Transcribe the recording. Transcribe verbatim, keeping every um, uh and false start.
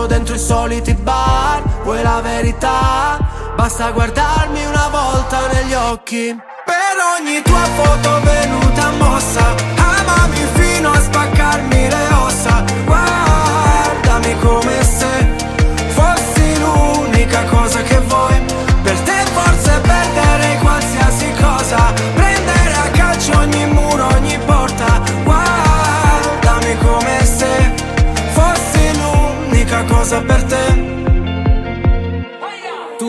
foto dentro i soliti bar. Vuoi la verità? Basta guardarmi una volta negli occhi. Per ogni tua foto